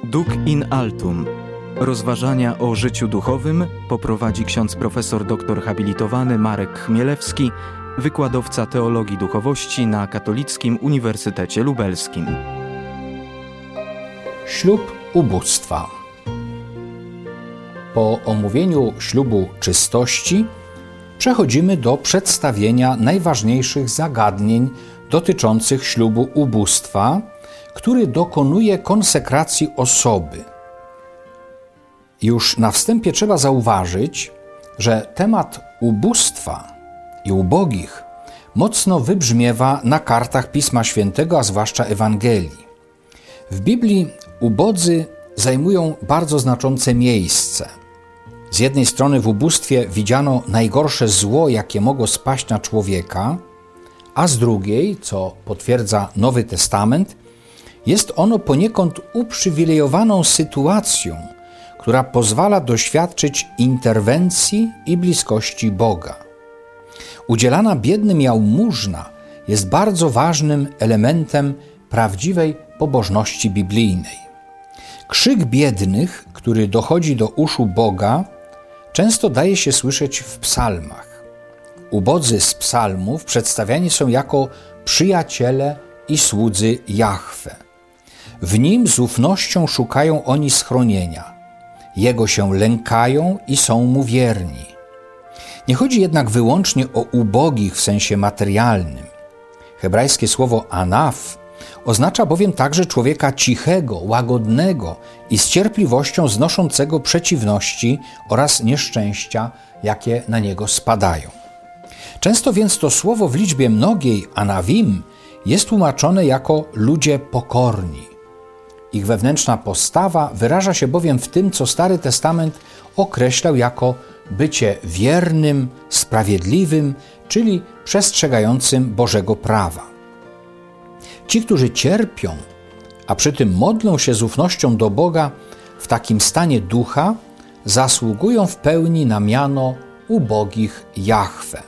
Duc in altum. Rozważania o życiu duchowym poprowadzi ksiądz profesor dr habilitowany Marek Chmielewski, wykładowca teologii duchowości na Katolickim Uniwersytecie Lubelskim. Ślub ubóstwa. Po omówieniu ślubu czystości przechodzimy do przedstawienia najważniejszych zagadnień dotyczących ślubu ubóstwa, który dokonuje konsekracji osoby. Już na wstępie trzeba zauważyć, że temat ubóstwa i ubogich mocno wybrzmiewa na kartach Pisma Świętego, a zwłaszcza Ewangelii. W Biblii ubodzy zajmują bardzo znaczące miejsce. Z jednej strony w ubóstwie widziano najgorsze zło, jakie mogło spaść na człowieka, a z drugiej, co potwierdza Nowy Testament, jest ono poniekąd uprzywilejowaną sytuacją, która pozwala doświadczyć interwencji i bliskości Boga. Udzielana biednym jałmużna jest bardzo ważnym elementem prawdziwej pobożności biblijnej. Krzyk biednych, który dochodzi do uszu Boga, często daje się słyszeć w psalmach. Ubodzy z psalmów przedstawiani są jako przyjaciele i słudzy Jahwe. W nim z ufnością szukają oni schronienia. Jego się lękają i są mu wierni. Nie chodzi jednak wyłącznie o ubogich w sensie materialnym. Hebrajskie słowo anaf oznacza bowiem także człowieka cichego, łagodnego i z cierpliwością znoszącego przeciwności oraz nieszczęścia, jakie na niego spadają. Często więc to słowo w liczbie mnogiej, anawim, jest tłumaczone jako ludzie pokorni. Ich wewnętrzna postawa wyraża się bowiem w tym, co Stary Testament określał jako bycie wiernym, sprawiedliwym, czyli przestrzegającym Bożego prawa. Ci, którzy cierpią, a przy tym modlą się z ufnością do Boga w takim stanie ducha, zasługują w pełni na miano ubogich Jahwe.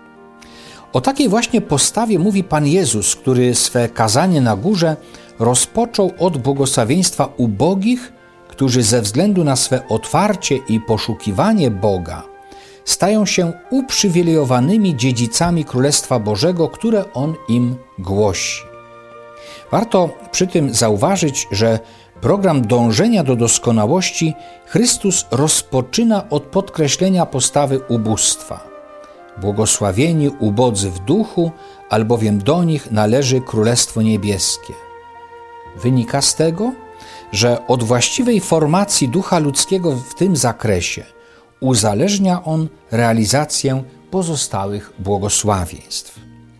O takiej właśnie postawie mówi Pan Jezus, który swe kazanie na górze rozpoczął od błogosławieństwa ubogich, którzy ze względu na swe otwarcie i poszukiwanie Boga stają się uprzywilejowanymi dziedzicami Królestwa Bożego, które On im głosi. Warto przy tym zauważyć, że program dążenia do doskonałości Chrystus rozpoczyna od podkreślenia postawy ubóstwa. Błogosławieni ubodzy w duchu, albowiem do nich należy Królestwo Niebieskie. Wynika z tego, że od właściwej formacji ducha ludzkiego w tym zakresie uzależnia on realizację pozostałych błogosławieństw.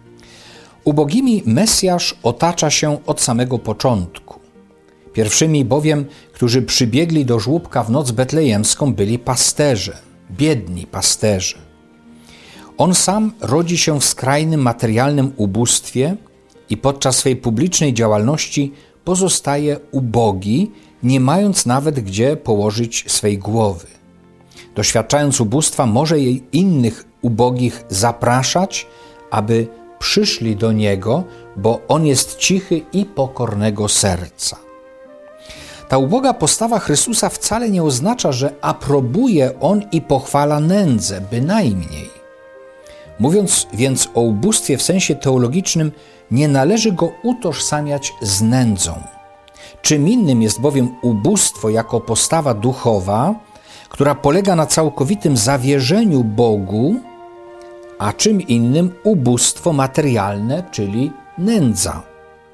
Ubogimi Mesjasz otacza się od samego początku. Pierwszymi bowiem, którzy przybiegli do żłóbka w noc betlejemską, byli pasterze, biedni pasterze. On sam rodzi się w skrajnym materialnym ubóstwie i podczas swej publicznej działalności pozostaje ubogi, nie mając nawet gdzie położyć swej głowy. Doświadczając ubóstwa, może jej innych ubogich zapraszać, aby przyszli do Niego, bo On jest cichy i pokornego serca. Ta uboga postawa Chrystusa wcale nie oznacza, że aprobuje On i pochwala nędzę, bynajmniej. Mówiąc więc o ubóstwie w sensie teologicznym, nie należy go utożsamiać z nędzą. Czym innym jest bowiem ubóstwo jako postawa duchowa, która polega na całkowitym zawierzeniu Bogu, a czym innym ubóstwo materialne, czyli nędza.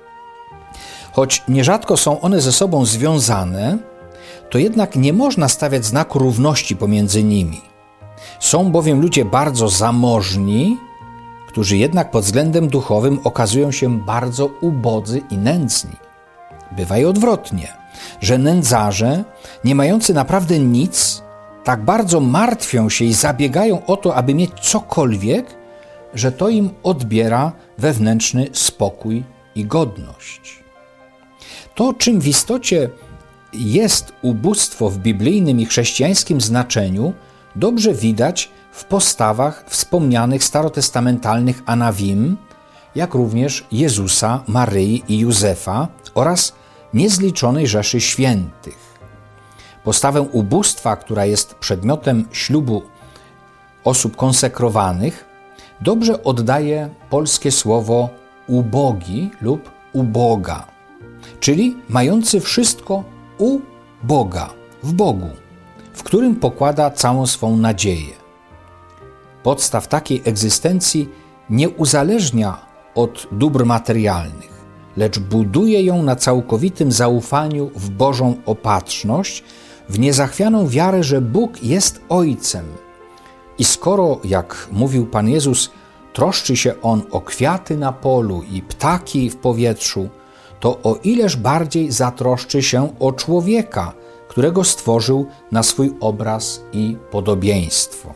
Choć nierzadko są one ze sobą związane, to jednak nie można stawiać znaku równości pomiędzy nimi. Są bowiem ludzie bardzo zamożni, którzy jednak pod względem duchowym okazują się bardzo ubodzy i nędzni. Bywa i odwrotnie, że nędzarze, nie mający naprawdę nic, tak bardzo martwią się i zabiegają o to, aby mieć cokolwiek, że to im odbiera wewnętrzny spokój i godność. To, czym w istocie jest ubóstwo w biblijnym i chrześcijańskim znaczeniu, dobrze widać w postawach wspomnianych starotestamentalnych anawim, jak również Jezusa, Maryi i Józefa oraz niezliczonej rzeszy świętych. Postawę ubóstwa, która jest przedmiotem ślubu osób konsekrowanych, dobrze oddaje polskie słowo ubogi lub uboga, czyli mający wszystko u Boga, w Bogu, w którym pokłada całą swą nadzieję. Podstaw takiej egzystencji nie uzależnia od dóbr materialnych, lecz buduje ją na całkowitym zaufaniu w Bożą opatrzność, w niezachwianą wiarę, że Bóg jest Ojcem. I skoro, jak mówił Pan Jezus, troszczy się On o kwiaty na polu i ptaki w powietrzu, to o ileż bardziej zatroszczy się o człowieka, którego stworzył na swój obraz i podobieństwo.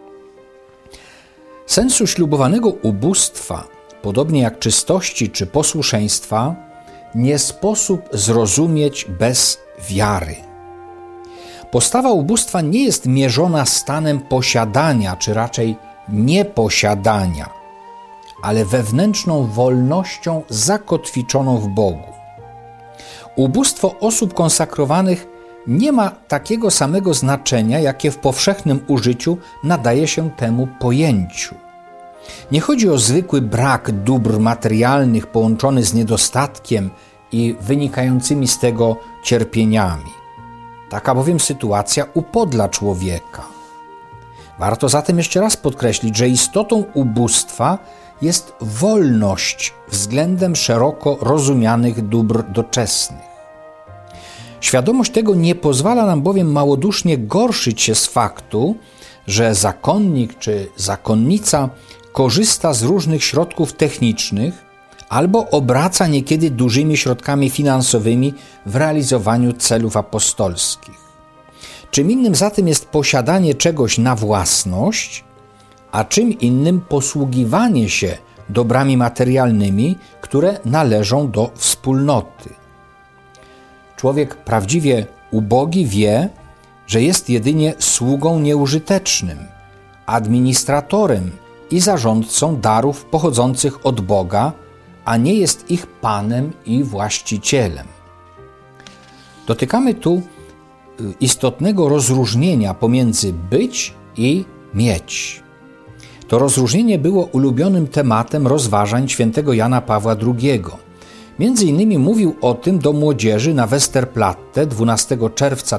Sensu ślubowanego ubóstwa, podobnie jak czystości czy posłuszeństwa, nie sposób zrozumieć bez wiary. Postawa ubóstwa nie jest mierzona stanem posiadania, czy raczej nieposiadania, ale wewnętrzną wolnością zakotwiczoną w Bogu. Ubóstwo osób konsekrowanych nie ma takiego samego znaczenia, jakie w powszechnym użyciu nadaje się temu pojęciu. Nie chodzi o zwykły brak dóbr materialnych połączony z niedostatkiem i wynikającymi z tego cierpieniami. Taka bowiem sytuacja upodla człowieka. Warto zatem jeszcze raz podkreślić, że istotą ubóstwa jest wolność względem szeroko rozumianych dóbr doczesnych. Świadomość tego nie pozwala nam bowiem małodusznie gorszyć się z faktu, że zakonnik czy zakonnica korzysta z różnych środków technicznych albo obraca niekiedy dużymi środkami finansowymi w realizowaniu celów apostolskich. Czym innym zatem jest posiadanie czegoś na własność, a czym innym posługiwanie się dobrami materialnymi, które należą do wspólnoty. Człowiek prawdziwie ubogi wie, że jest jedynie sługą nieużytecznym, administratorem i zarządcą darów pochodzących od Boga, a nie jest ich panem i właścicielem. Dotykamy tu istotnego rozróżnienia pomiędzy być i mieć. To rozróżnienie było ulubionym tematem rozważań świętego Jana Pawła II. Między innymi mówił o tym do młodzieży na Westerplatte 12 czerwca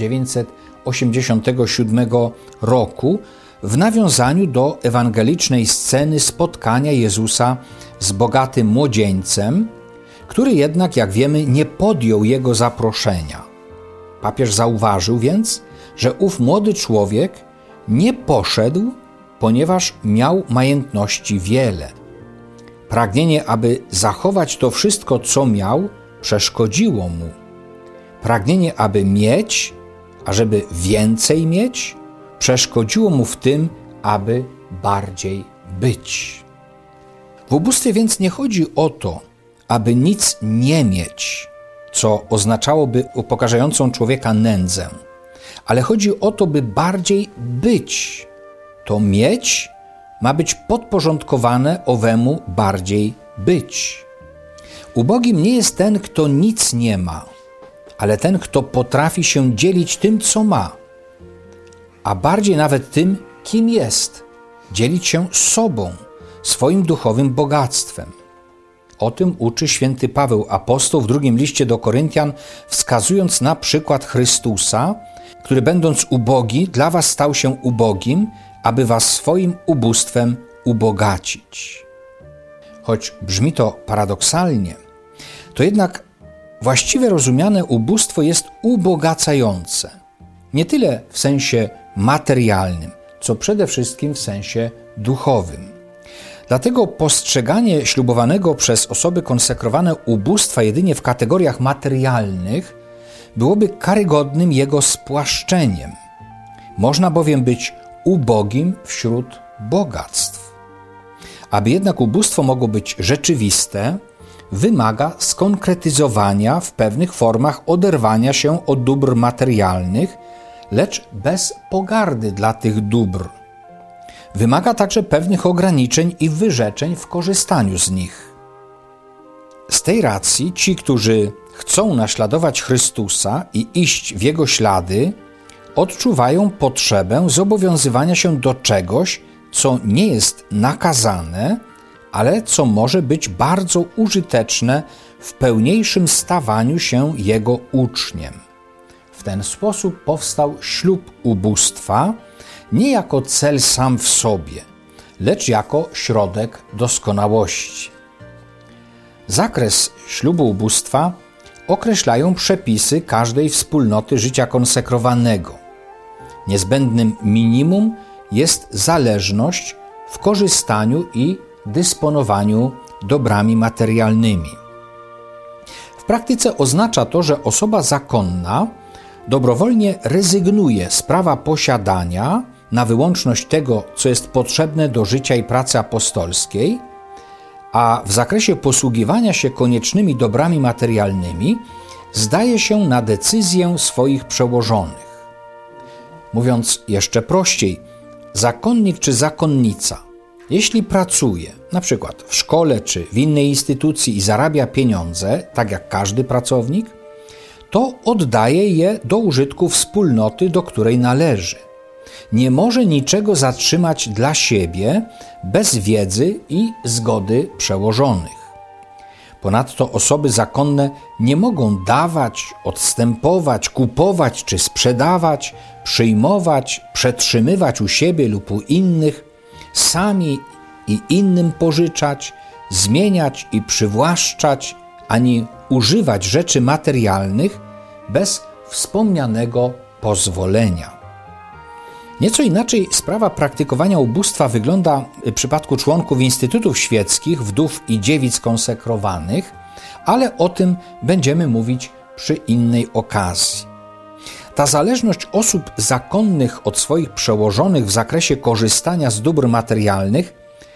1987 roku w nawiązaniu do ewangelicznej sceny spotkania Jezusa z bogatym młodzieńcem, który jednak, jak wiemy, nie podjął jego zaproszenia. Papież zauważył więc, że ów młody człowiek nie poszedł, ponieważ miał majątności wiele. Pragnienie, aby zachować to wszystko, co miał, przeszkodziło mu. Pragnienie, aby mieć, ażeby więcej mieć, przeszkodziło mu w tym, aby bardziej być. W ubóstwie więc nie chodzi o to, aby nic nie mieć, co oznaczałoby upokarzającą człowieka nędzę, ale chodzi o to, by bardziej być. To mieć ma być podporządkowane owemu bardziej być. Ubogim nie jest ten, kto nic nie ma, ale ten, kto potrafi się dzielić tym, co ma, a bardziej nawet tym, kim jest, dzielić się sobą, swoim duchowym bogactwem. O tym uczy święty Paweł apostoł w drugim liście do Koryntian, wskazując na przykład Chrystusa, który będąc ubogi, dla was stał się ubogim, aby was swoim ubóstwem ubogacić. Choć brzmi to paradoksalnie, to jednak właściwie rozumiane ubóstwo jest ubogacające. Nie tyle w sensie materialnym, co przede wszystkim w sensie duchowym. Dlatego postrzeganie ślubowanego przez osoby konsekrowane ubóstwa jedynie w kategoriach materialnych byłoby karygodnym jego spłaszczeniem. Można bowiem być ubogim wśród bogactw. Aby jednak ubóstwo mogło być rzeczywiste, wymaga skonkretyzowania w pewnych formach oderwania się od dóbr materialnych, lecz bez pogardy dla tych dóbr. Wymaga także pewnych ograniczeń i wyrzeczeń w korzystaniu z nich. Z tej racji ci, którzy chcą naśladować Chrystusa i iść w Jego ślady, odczuwają potrzebę zobowiązywania się do czegoś, co nie jest nakazane, ale co może być bardzo użyteczne w pełniejszym stawaniu się Jego uczniem. W ten sposób powstał ślub ubóstwa nie jako cel sam w sobie, lecz jako środek doskonałości. Zakres ślubu ubóstwa określają przepisy każdej wspólnoty życia konsekrowanego. Niezbędnym minimum jest zależność w korzystaniu i dysponowaniu dobrami materialnymi. W praktyce oznacza to, że osoba zakonna dobrowolnie rezygnuje z prawa posiadania na wyłączność tego, co jest potrzebne do życia i pracy apostolskiej, a w zakresie posługiwania się koniecznymi dobrami materialnymi zdaje się na decyzję swoich przełożonych. Mówiąc jeszcze prościej, zakonnik czy zakonnica, jeśli pracuje, na przykład w szkole czy w innej instytucji i zarabia pieniądze, tak jak każdy pracownik, to oddaje je do użytku wspólnoty, do której należy. Nie może niczego zatrzymać dla siebie bez wiedzy i zgody przełożonych. Ponadto osoby zakonne nie mogą dawać, odstępować, kupować czy sprzedawać, przyjmować, przetrzymywać u siebie lub u innych, sami i innym pożyczać, zmieniać i przywłaszczać, ani używać rzeczy materialnych bez wspomnianego pozwolenia. Nieco inaczej sprawa praktykowania ubóstwa wygląda w przypadku członków instytutów świeckich, wdów i dziewic konsekrowanych, ale o tym będziemy mówić przy innej okazji. Ta zależność osób zakonnych od swoich przełożonych w zakresie korzystania z dóbr materialnych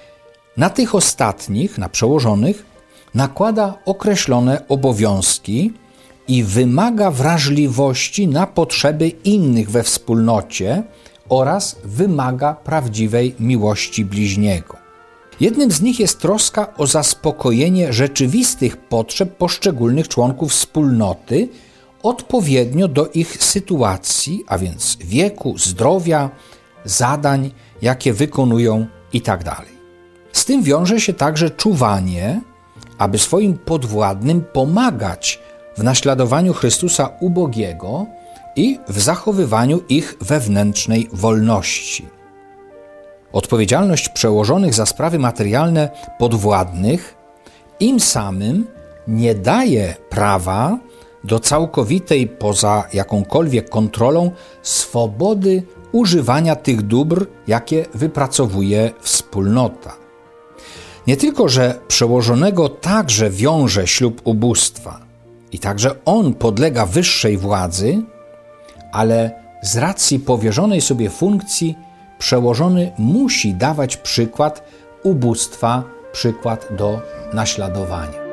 na tych ostatnich, na przełożonych, nakłada określone obowiązki i wymaga wrażliwości na potrzeby innych we wspólnocie oraz wymaga prawdziwej miłości bliźniego. Jednym z nich jest troska o zaspokojenie rzeczywistych potrzeb poszczególnych członków wspólnoty odpowiednio do ich sytuacji, a więc wieku, zdrowia, zadań, jakie wykonują itd. Z tym wiąże się także czuwanie, aby swoim podwładnym pomagać w naśladowaniu Chrystusa ubogiego i w zachowywaniu ich wewnętrznej wolności. Odpowiedzialność przełożonych za sprawy materialne podwładnych im samym nie daje prawa do całkowitej, poza jakąkolwiek kontrolą, swobody używania tych dóbr, jakie wypracowuje wspólnota. Nie tylko, że przełożonego także wiąże ślub ubóstwa i także on podlega wyższej władzy, ale z racji powierzonej sobie funkcji przełożony musi dawać przykład ubóstwa, przykład do naśladowania.